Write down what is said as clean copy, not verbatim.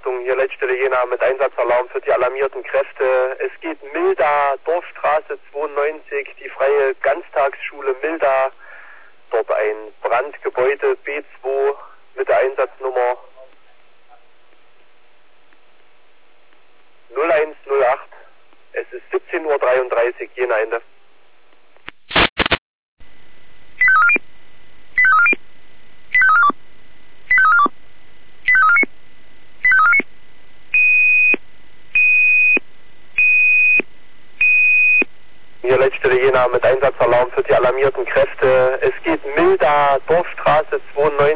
Achtung, hier Leitstelle Jena mit Einsatzalarm für die alarmierten Kräfte. Es geht Milda, Dorfstraße 92, die freie Ganztagsschule Milda. Dort ein Brandgebäude B2 mit der Einsatznummer 0108. Es ist 17:33 Uhr, Jena Ende. Hier Leitstelle Jena mit Einsatzalarm für die alarmierten Kräfte. Es geht Milda, Dorfstraße 92.